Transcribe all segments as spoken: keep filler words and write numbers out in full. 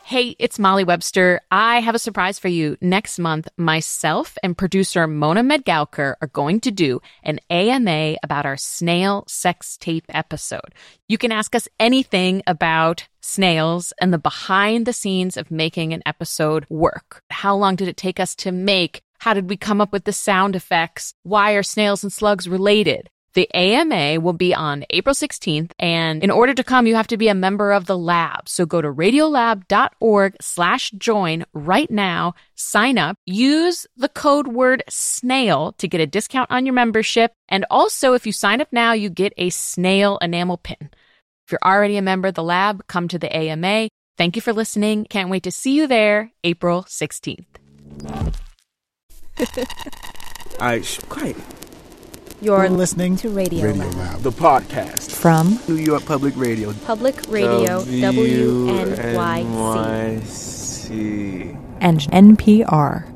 Hey, it's Molly Webster. I have a surprise for you. Next month, myself and producer Mona Medgalker are going to do an A M A about our snail sex tape episode. You can ask us anything about snails and the behind the scenes of making an episode work. How long did it take us to make? How did we come up with the sound effects? Why are snails and slugs related? The A M A will be on April sixteenth, and in order to come, you have to be a member of the lab. So go to radiolab.org slash join right now, sign up, use the code word snail to get a discount on your membership. And also, if you sign up now, you get a snail enamel pin. If you're already a member of the lab, come to the A M A. Thank you for listening. Can't wait to see you there, April sixteenth. All right, shh, quiet. You're listening to Radio, Radio Lab. Lab, the podcast From New York Public Radio. Public Radio W N Y C and N P R.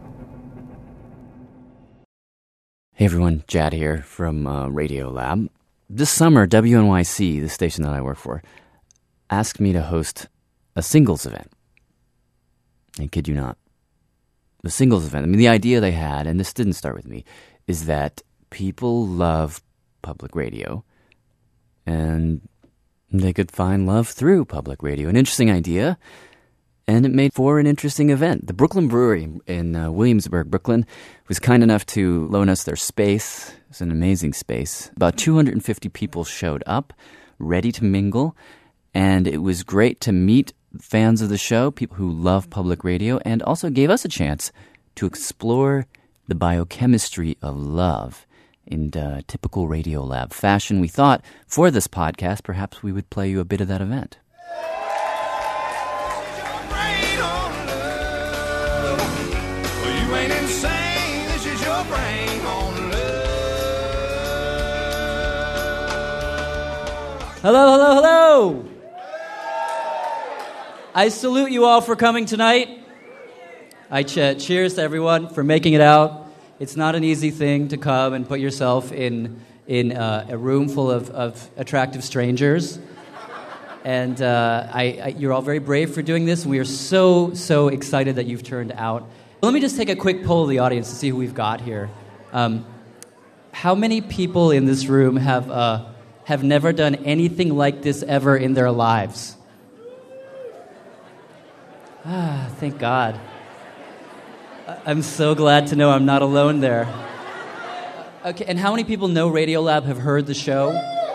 Hey everyone, Jad here from uh, Radio Lab. This summer, W N Y C, the station that I work for, asked me to host a singles event. I kid you not. The singles event. I mean, the idea they had, and this didn't start with me, is that people love public radio, and they could find love through public radio. An interesting idea, and it made for an interesting event. The Brooklyn Brewery in uh, Williamsburg, Brooklyn, was kind enough to loan us their space. It's an amazing space. About two hundred fifty people showed up, ready to mingle, and it was great to meet fans of the show, people who love public radio, and also gave us a chance to explore the biochemistry of love in uh, typical Radio Lab fashion. We thought, for this podcast, perhaps we would play you a bit of that event. Hello, hello, hello! I salute you all for coming tonight. I ch- cheers to everyone for making it out. It's not an easy thing to come and put yourself in in uh, a room full of, of attractive strangers. And uh, I, I, you're all very brave for doing this, and we are so, so excited that you've turned out. Let me just take a quick poll of the audience to see who we've got here. Um, how many people in this room have uh, have never done anything like this ever in their lives? Ah, thank God. I'm so glad to know I'm not alone there. Okay, and how many people know Radiolab, have heard the show?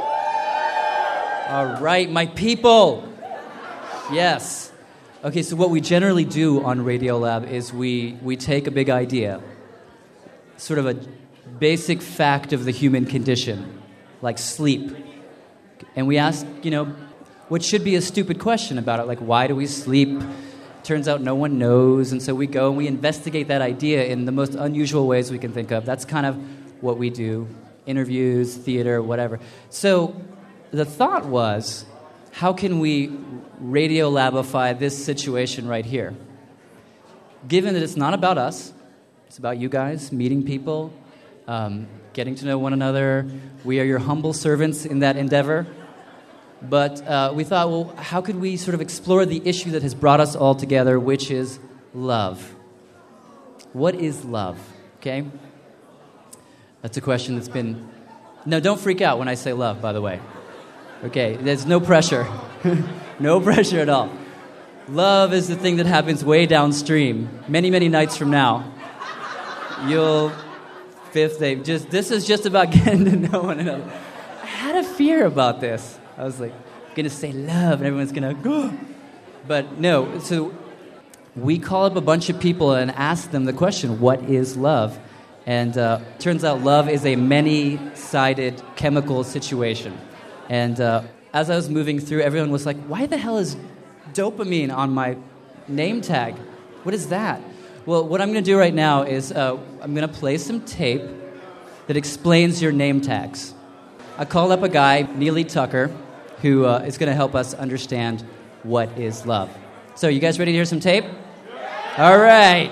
All right, my people. Yes. Okay, so what we generally do on Radiolab is we, we take a big idea, sort of a basic fact of the human condition, like sleep. And we ask, you know, what should be a stupid question about it, like why do we sleep? Turns out no one knows, and so we go and we investigate that idea in the most unusual ways we can think of. That's kind of what we do, interviews, theater, whatever. So the thought was, how can we radiolabify this situation right here? Given that it's not about us, it's about you guys, meeting people, um, getting to know one another. We are your humble servants in that endeavor. But uh, we thought, well, how could we sort of explore the issue that has brought us all together, which is love? What is love? Okay? That's a question that's been... No, don't freak out when I say love, by the way. Okay, there's no pressure. No pressure at all. Love is the thing that happens way downstream, many, many nights from now. You'll... Fifth day. Just, this is just about getting to know one another. I had a fear about this. I was like, I'm going to say love, and everyone's going to go. But no, so we call up a bunch of people and ask them the question, what is love? And uh, turns out love is a many-sided chemical situation. And uh, as I was moving through, everyone was like, why the hell is dopamine on my name tag? What is that? Well, what I'm going to do right now is uh, I'm going to play some tape that explains your name tags. I called up a guy, Neely Tucker, who uh, is going to help us understand what is love. So, you guys ready to hear some tape? All right.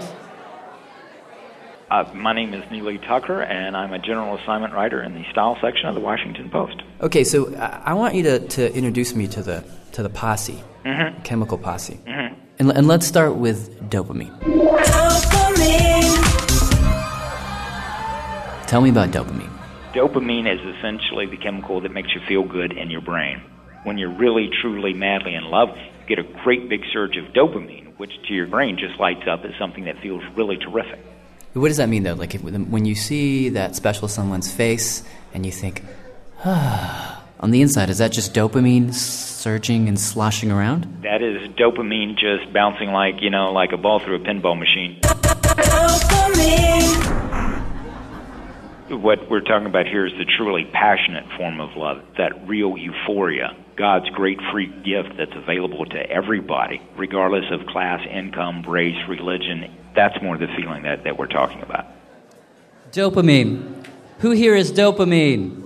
Uh, my name is Neely Tucker, and I'm a general assignment writer in the style section of the Washington Post. Okay, so I, I want you to, to introduce me to the to the posse, mm-hmm. chemical posse. Mm-hmm. And, and let's start with dopamine. Dopamine. Tell me about dopamine. Dopamine is essentially the chemical that makes you feel good in your brain. When you're really, truly, madly in love, you get a great big surge of dopamine, which to your brain just lights up as something that feels really terrific. What does that mean, though? Like if, when you see that special someone's face and you think, ah, on the inside, is that just dopamine surging and sloshing around? That is dopamine just bouncing like, you know, like a ball through a pinball machine. Dopamine. What we're talking about here is the truly passionate form of love, that real euphoria, God's great free gift that's available to everybody, regardless of class, income, race, religion. That's more the feeling that, that we're talking about. Dopamine. Who here is dopamine?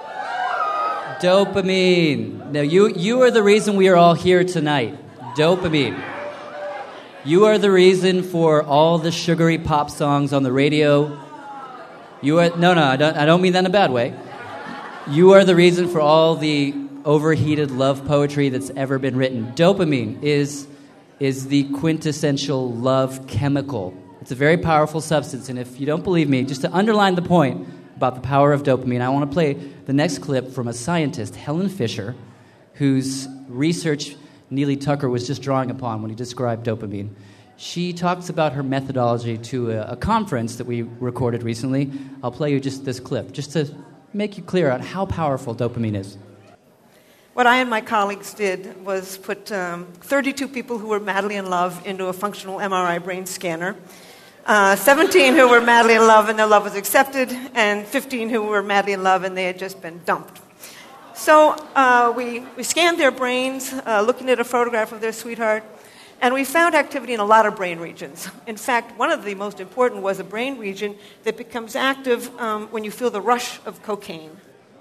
Dopamine. Now, you, you are the reason we are all here tonight. Dopamine. You are the reason for all the sugary pop songs on the radio. You are no, no. I don't. I don't mean that in a bad way. You are the reason for all the overheated love poetry that's ever been written. Dopamine is is the quintessential love chemical. It's a very powerful substance, and if you don't believe me, just to underline the point about the power of dopamine, I want to play the next clip from a scientist, Helen Fisher, whose research Neely Tucker was just drawing upon when he described dopamine. She talks about her methodology to a, a conference that we recorded recently. I'll play you just this clip, just to make you clear on how powerful dopamine is. What I and my colleagues did was put um, thirty-two people who were madly in love into a functional M R I brain scanner, uh, seventeen who were madly in love and their love was accepted, and fifteen who were madly in love and they had just been dumped. So uh, we, we scanned their brains, uh, looking at a photograph of their sweetheart, and we found activity in a lot of brain regions. In fact, one of the most important was a brain region that becomes active um, when you feel the rush of cocaine.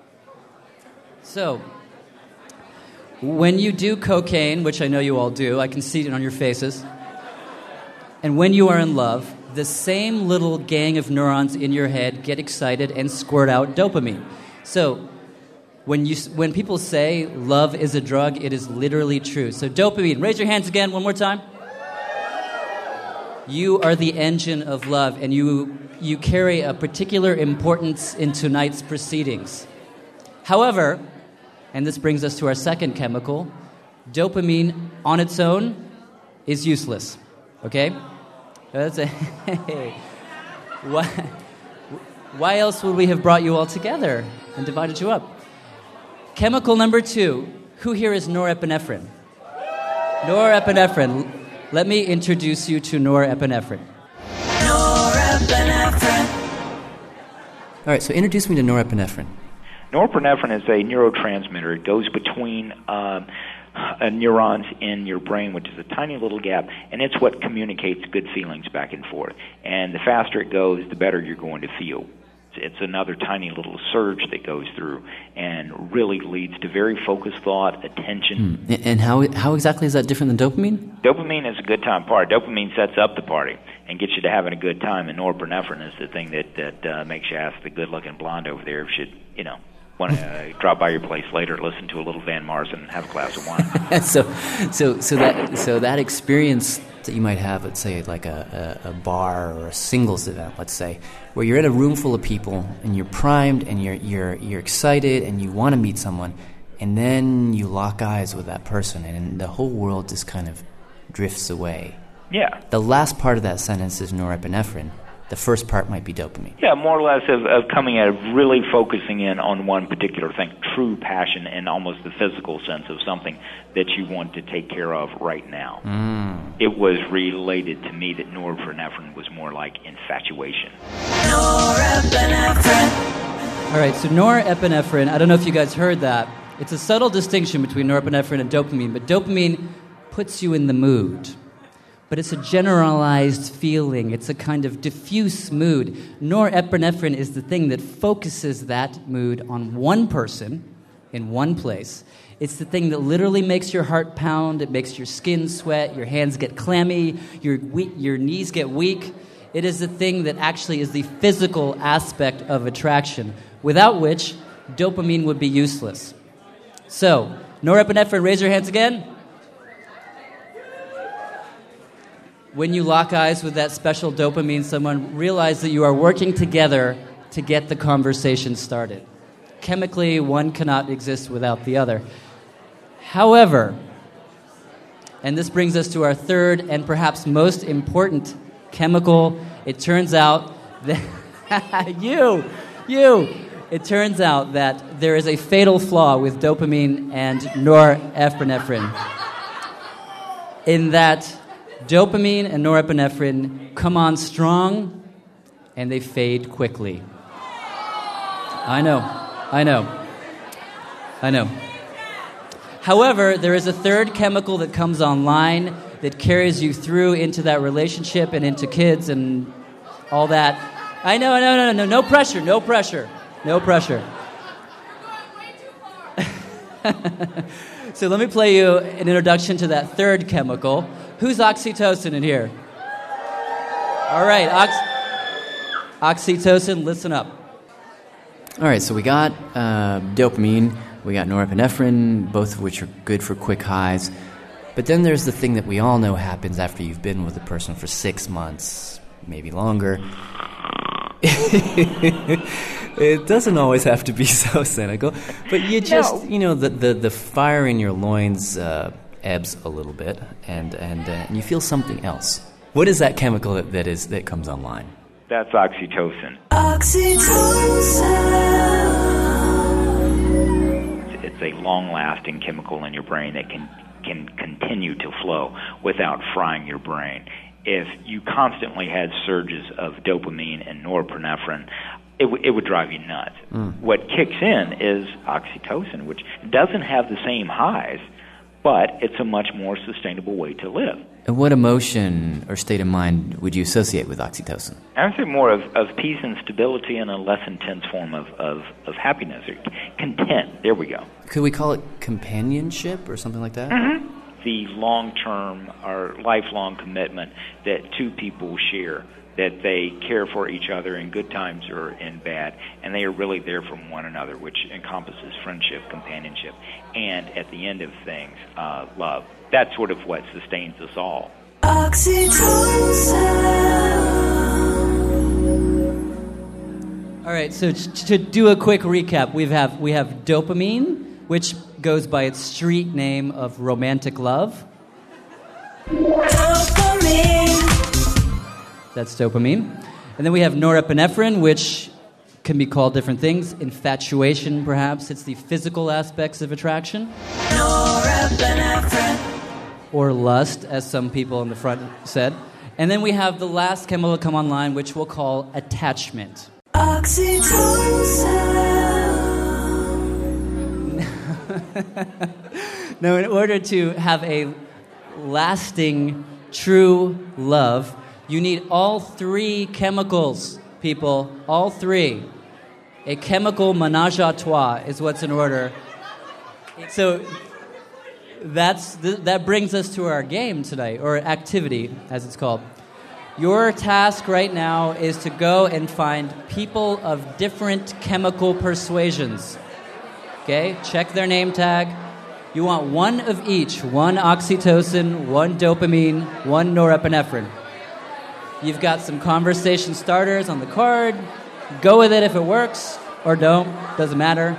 So, when you do cocaine, which I know you all do, I can see it on your faces, and when you are in love, the same little gang of neurons in your head get excited and squirt out dopamine. So, When you when people say love is a drug, it is literally true. So dopamine, raise your hands again one more time. You are the engine of love, and you you carry a particular importance in tonight's proceedings. However, and this brings us to our second chemical, dopamine on its own is useless. Okay? That's a hey. Why, why else would we have brought you all together and divided you up? Chemical number two. Who here is norepinephrine? Norepinephrine. Let me introduce you to norepinephrine. Norepinephrine. All right, so introduce me to norepinephrine. Norepinephrine is a neurotransmitter. It goes between um, uh, neurons in your brain, which is a tiny little gap, and it's what communicates good feelings back and forth. And the faster it goes, the better you're going to feel. It's another tiny little surge that goes through and really leads to very focused thought, attention. Hmm. And how how exactly is that different than dopamine? Dopamine is a good time party. Dopamine sets up the party and gets you to having a good time, and norepinephrine is the thing that, that uh, makes you ask the good-looking blonde over there if she'd, you know, want to uh, drop by your place later, listen to a little Van Morrison, and have a glass of wine. so, so, so that so that experience that you might have, let's say, like a, a, a bar or a singles event, let's say, where you're in a room full of people and you're primed and you're you're you're excited and you want to meet someone, and then you lock eyes with that person and the whole world just kind of drifts away. Yeah. The last part of that sentence is norepinephrine. The first part might be dopamine. Yeah, more or less of, of coming out of really focusing in on one particular thing, true passion in almost the physical sense of something that you want to take care of right now. Mm. It was related to me that norepinephrine was more like infatuation. Norepinephrine. All right, so norepinephrine, I don't know if you guys heard that. It's a subtle distinction between norepinephrine and dopamine, but dopamine puts you in the mood. But it's a generalized feeling. It's a kind of diffuse mood. Norepinephrine is the thing that focuses that mood on one person in one place. It's the thing that literally makes your heart pound. It makes your skin sweat. Your hands get clammy. Your we- your knees get weak. It is the thing that actually is the physical aspect of attraction, without which dopamine would be useless. So, norepinephrine, raise your hands again. when you lock eyes with that special dopamine someone, realize that you are working together to get the conversation started. Chemically, one cannot exist without the other. However, and this brings us to our third and perhaps most important chemical, it turns out that you, you, it turns out that there is a fatal flaw with dopamine and norepinephrine. In that dopamine and norepinephrine come on strong and they fade quickly. I know, I know, I know. However, there is a third chemical that comes online that carries you through into that relationship and into kids and all that. I know, no, no, no, no pressure, no pressure, no pressure. So let me play you an introduction to that third chemical. Who's oxytocin in here? All right, ox- oxytocin, listen up. All right, so we got uh, dopamine, we got norepinephrine, both of which are good for quick highs. But then there's the thing that we all know happens after you've been with a person for six months, maybe longer. It doesn't always have to be so cynical, but you just, no. you know, the, the, the fire in your loins uh, ebbs a little bit, and and, uh, and you feel something else. What is that chemical that, that is that comes online? That's oxytocin. Oxytocin. It's a long-lasting chemical in your brain that can can continue to flow without frying your brain. If you constantly had surges of dopamine and norepinephrine, it, w- it would drive you nuts. Mm. What kicks in is oxytocin, which doesn't have the same highs, but it's a much more sustainable way to live. And what emotion or state of mind would you associate with oxytocin? I would say more of, of peace and stability and a less intense form of, of, of happiness, or content. There we go. Could we call it companionship or something like that? Mm-hmm. The long-term or lifelong commitment that two people share, that they care for each other in good times or in bad, and they are really there for one another, which encompasses friendship, companionship, and at the end of things, uh, love. That's sort of what sustains us all. Oxytocin. All right, so t- to do a quick recap, we have we have dopamine, which goes by its street name of romantic love. Dopamine. That's dopamine. And then we have norepinephrine, which can be called different things. Infatuation, perhaps. It's the physical aspects of attraction. Norepinephrine. Or lust, as some people in the front said. And then we have the last chemical to come online, which we'll call attachment. Oxytocin. Now, in order to have a lasting, true love, you need all three chemicals, people. All three. A chemical ménage à trois is what's in order. So that's th- that brings us to our game tonight, or activity, as it's called. Your task right now is to go and find people of different chemical persuasions. Okay? Check their name tag. You want one of each. One oxytocin, one dopamine, one norepinephrine. You've got some conversation starters on the card. Go with it if it works, or don't. Doesn't matter.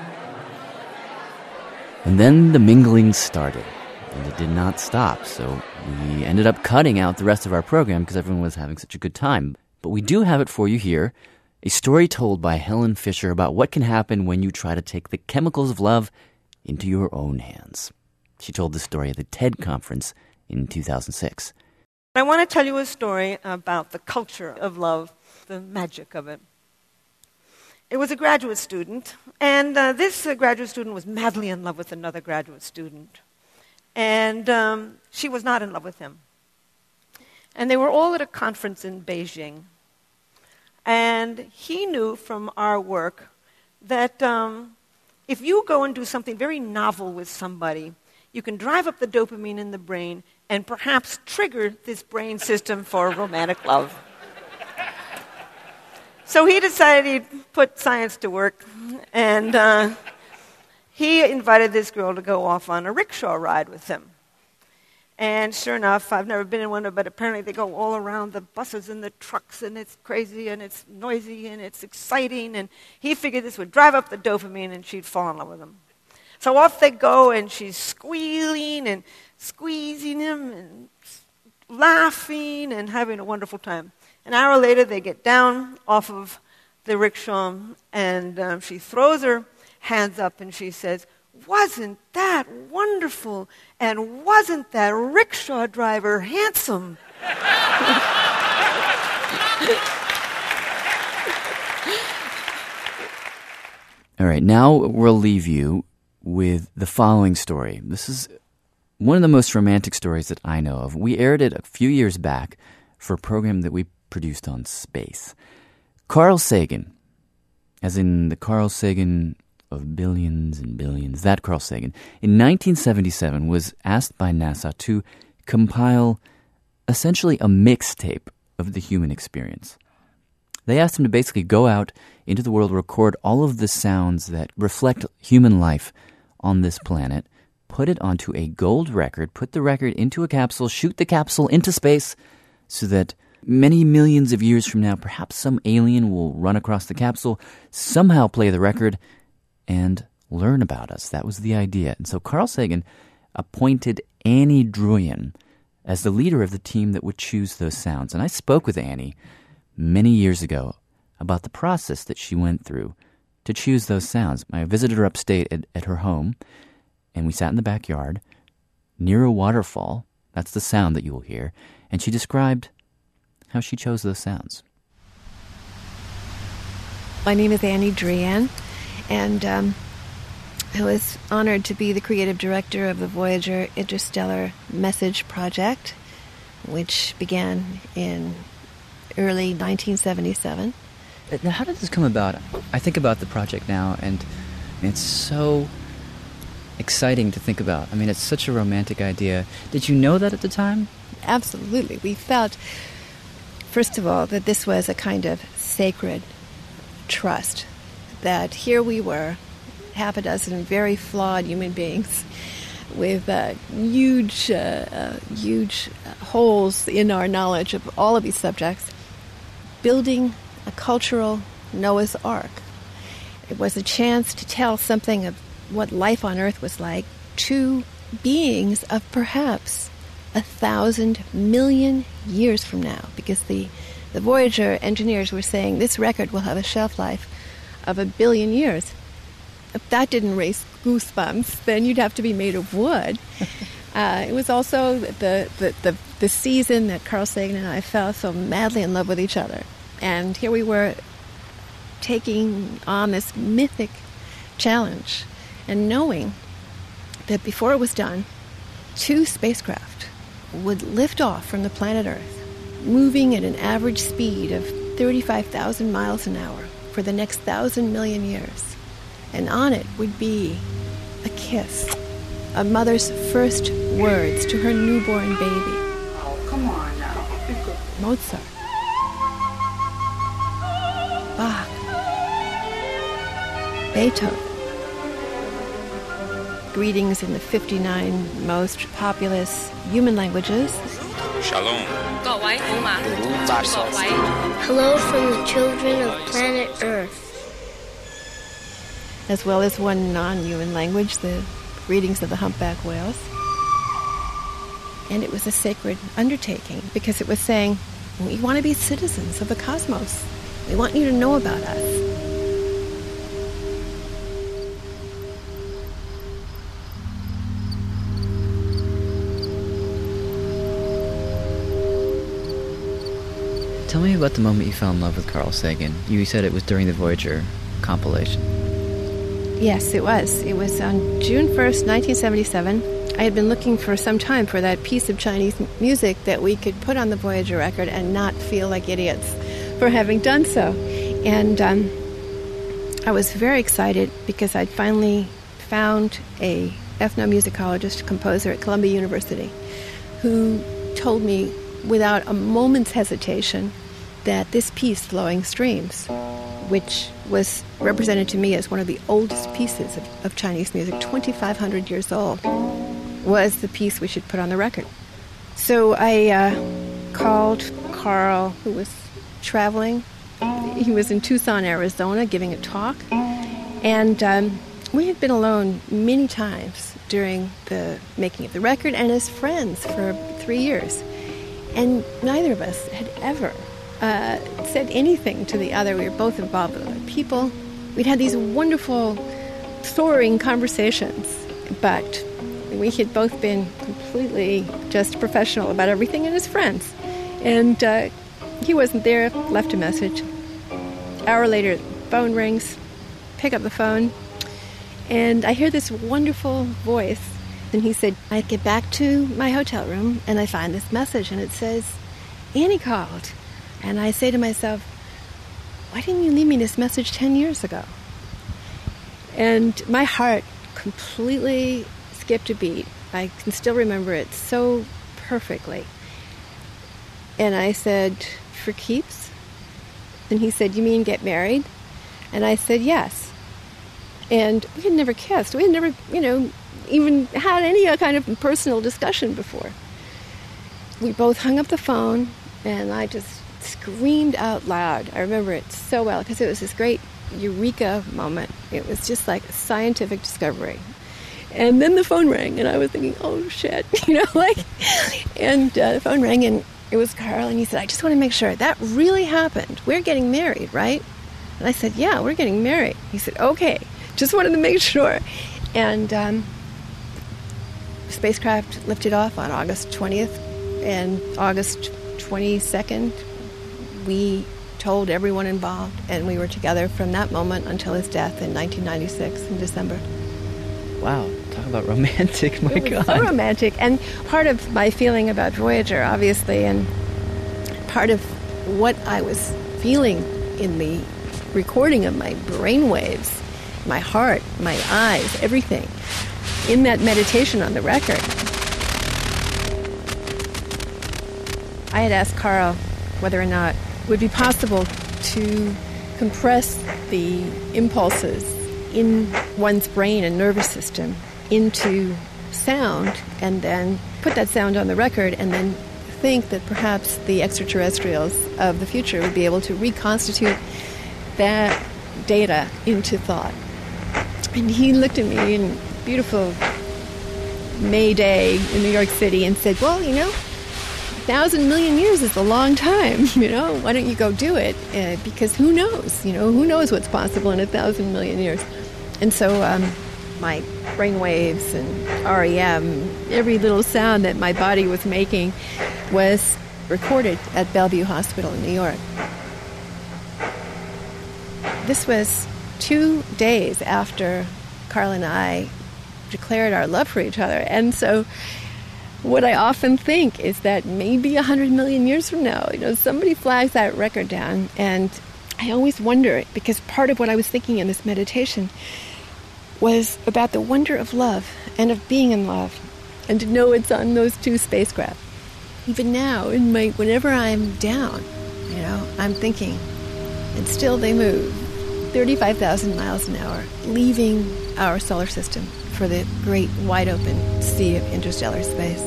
And then the mingling started, and it did not stop, so we ended up cutting out the rest of our program because everyone was having such a good time. But we do have it for you here, a story told by Helen Fisher about what can happen when you try to take the chemicals of love into your own hands. She told this story at the TED conference in two thousand six. I want to tell you a story about the culture of love, the magic of it. It was a graduate student, and uh, this uh, graduate student was madly in love with another graduate student. And um, she was not in love with him. And they were all at a conference in Beijing. And he knew from our work that um, if you go and do something very novel with somebody, you can drive up the dopamine in the brain and perhaps trigger this brain system for romantic love. So he decided he'd put science to work, and uh, he invited this girl to go off on a rickshaw ride with him. And sure enough, I've never been in one, but apparently they go all around the buses and the trucks, and it's crazy, and it's noisy, and it's exciting. And he figured this would drive up the dopamine, and she'd fall in love with him. So off they go, and she's squealing and squeezing him and laughing and having a wonderful time. An hour later, they get down off of the rickshaw, and um, she throws her hands up, and she says, "Wasn't that wonderful? And wasn't that rickshaw driver handsome?" All right, now we'll leave you with the following story. This is one of the most romantic stories that I know of. We aired it a few years back for a program that we produced on space. Carl Sagan, as in the Carl Sagan of billions and billions, that Carl Sagan, in nineteen seventy-seven was asked by NASA to compile essentially a mixtape of the human experience. They asked him to basically go out into the world, record all of the sounds that reflect human life on this planet, put it onto a gold record, put the record into a capsule, shoot the capsule into space so that many millions of years from now, perhaps some alien will run across the capsule, somehow play the record, and learn about us. That was the idea. And so Carl Sagan appointed Annie Druyan as the leader of the team that would choose those sounds. And I spoke with Annie many years ago about the process that she went through to choose those sounds. I visited her upstate at, at her home, and we sat in the backyard near a waterfall. That's the sound that you will hear. And she described how she chose those sounds. My name is Annie Druyan, and um, I was honored to be the creative director of the Voyager Interstellar Message Project, which began in early nineteen seventy-seven. Now, how did this come about? I think about the project now, and it's so exciting to think about. I mean, it's such a romantic idea. Did you know that at the time? Absolutely. We felt, first of all, that this was a kind of sacred trust, that here we were, half a dozen very flawed human beings with uh, huge, uh, uh, huge holes in our knowledge of all of these subjects, building a cultural Noah's Ark. It was a chance to tell something of what life on Earth was like to beings of perhaps a thousand million years from now, because the, the Voyager engineers were saying this record will have a shelf life of a billion years. If that didn't raise goosebumps, then you'd have to be made of wood. uh, it was also the, the, the, the season that Carl Sagan and I fell so madly in love with each other. And here we were taking on this mythic challenge and knowing that before it was done, two spacecraft would lift off from the planet Earth, moving at an average speed of thirty-five thousand miles an hour for the next thousand million years. And on it would be a kiss, a mother's first words to her newborn baby. Oh, come on now. Mozart. Bach. Beethoven. Greetings in the fifty-nine most populous human languages. Shalom. Hello from the children of planet Earth. As well as one non-human language, the greetings of the humpback whales. And it was a sacred undertaking because it was saying, we want to be citizens of the cosmos. We want you to know about us. Tell me about the moment you fell in love with Carl Sagan. You said it was during the Voyager compilation. Yes, it was. It was on June first, nineteen seventy-seven. I had been looking for some time for that piece of Chinese music that we could put on the Voyager record and not feel like idiots for having done so. And um, I was very excited because I'd finally found a ethnomusicologist, composer at Columbia University, who told me without a moment's hesitation that this piece, Flowing Streams, which was represented to me as one of the oldest pieces of, of Chinese music, twenty-five hundred years old, was the piece we should put on the record. So I uh, called Carl, who was traveling. He was in Tucson, Arizona, giving a talk. And um, we had been alone many times during the making of the record and as friends for three years. And neither of us had ever uh, said anything to the other. We were both involved with other people. We'd had these wonderful, soaring conversations, but we had both been completely just professional about everything and as friends. And uh, he wasn't there, left a message. Hour later, phone rings, pick up the phone, and I hear this wonderful voice. And he said, I get back to my hotel room, and I find this message, and it says, Annie called. And I say to myself, why didn't you leave me this message ten years ago? And my heart completely skipped a beat. I can still remember it so perfectly. And I said, for keeps? And he said, you mean get married? And I said, yes. And we had never kissed. We had never, you know, even had any kind of personal discussion before. We both hung up the phone, and I just screamed out loud. I remember it so well because it was this great eureka moment. It was just like a scientific discovery. And then the phone rang, and I was thinking, oh, shit, you know, like, and uh, the phone rang, and it was Carl, and he said, I just want to make sure that really happened. We're getting married, right? And I said, yeah, we're getting married. He said, okay, just wanted to make sure. And um, the spacecraft lifted off on August twentieth, and August twenty-second, we told everyone involved, and we were together from that moment until his death in nineteen ninety-six in December. Wow, talk about romantic, my it was God. So romantic. And part of my feeling about Voyager, obviously, and part of what I was feeling in the recording of my brainwaves, my heart, my eyes, everything, in that meditation on the record. I had asked Carl whether or not it would be possible to compress the impulses in one's brain and nervous system into sound, and then put that sound on the record, and then think that perhaps the extraterrestrials of the future would be able to reconstitute that data into thought. And he looked at me in beautiful May Day in New York City and said, well, you know, a thousand million years is a long time, you know, why don't you go do it? Uh, because who knows, you know, who knows what's possible in a thousand million years? And so um, my brainwaves and R E M, every little sound that my body was making was recorded at Bellevue Hospital in New York. This was two days after Carl and I declared our love for each other. And so what I often think is that maybe a hundred million years from now, you know, somebody flags that record down. And I always wonder, because part of what I was thinking in this meditation was about the wonder of love and of being in love, and to know it's on those two spacecraft. Even now, in my whenever I'm down, you know, I'm thinking, and still they move thirty-five thousand miles an hour, leaving our solar system for the great wide open sea of interstellar space.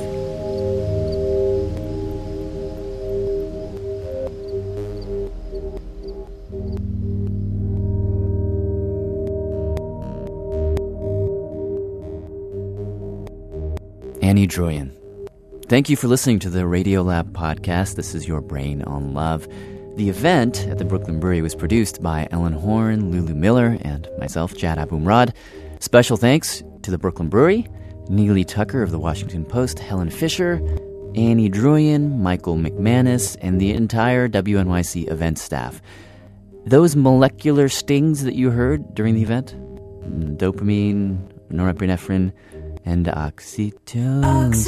Annie Druyan. Thank you for listening to the Radiolab podcast. This is Your Brain on Love. The event at the Brooklyn Brewery was produced by Ellen Horn, Lulu Miller, and myself, Jad Abumrad. Special thanks to the Brooklyn Brewery, Neely Tucker of the Washington Post, Helen Fisher, Annie Druyan, Michael McManus, and the entire W N Y C event staff. Those molecular stings that you heard during the event, dopamine, norepinephrine, and oxytocin,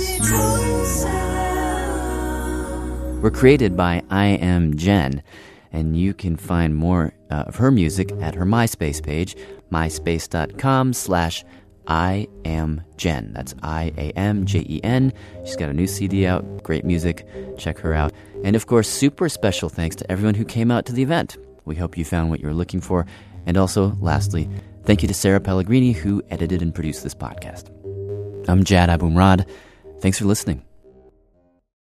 oxytocin, were created by I Am Jen, and you can find more uh, of her music at her MySpace page, myspace.com slash I am Jen. That's I A M J E N. She's got a new C D out, great music. Check her out. And of course, super special thanks to everyone who came out to the event. We hope you found what you were looking for. And also, lastly, thank you to Sarah Pellegrini, who edited and produced this podcast. I'm Jad Abumrad. Thanks for listening.